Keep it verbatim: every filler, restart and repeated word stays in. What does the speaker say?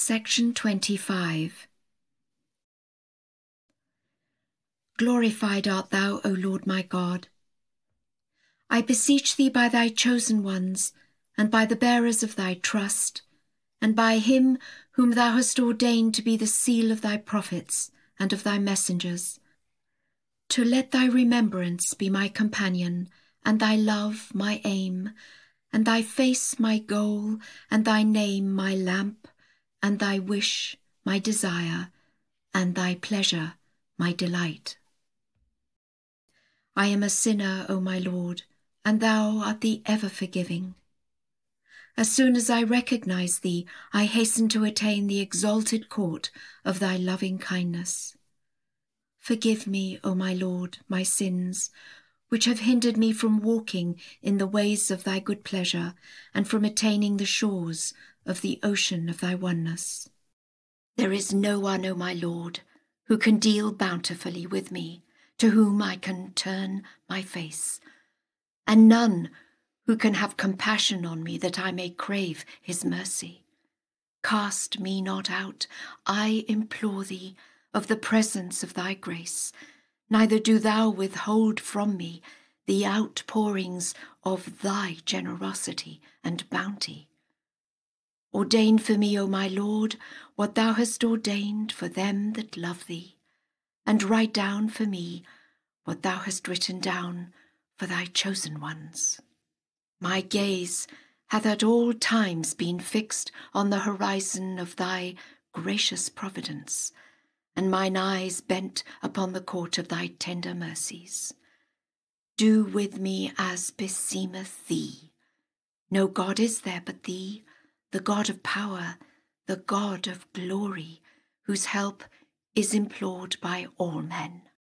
Section twenty-five. Glorified art thou, O Lord my God. I beseech thee by thy chosen ones, and by the bearers of thy trust, and by him whom thou hast ordained to be the seal of thy prophets and of thy messengers, to let thy remembrance be my companion, and thy love my aim, and thy face my goal, and thy name my lamp, and thy wish my desire, and thy pleasure my delight. I am a sinner, O my Lord, and thou art the ever-forgiving. As soon as I recognize thee, I hasten to attain the exalted court of thy loving kindness. Forgive me, O my Lord, my sins, which have hindered me from walking in the ways of thy good pleasure, and from attaining the shores of the ocean of thy oneness. There is no one, O my Lord, who can deal bountifully with me, to whom I can turn my face, and none who can have compassion on me that I may crave his mercy. Cast me not out, I implore thee, of the presence of thy grace, neither do thou withhold from me the outpourings of thy generosity and bounty. Ordain for me, O my Lord, what thou hast ordained for them that love thee, and write down for me what thou hast written down for thy chosen ones. My gaze hath at all times been fixed on the horizon of thy gracious providence, and mine eyes bent upon the court of thy tender mercies. Do with me as beseemeth thee. No God is there but thee, the God of power, the God of glory, whose help is implored by all men.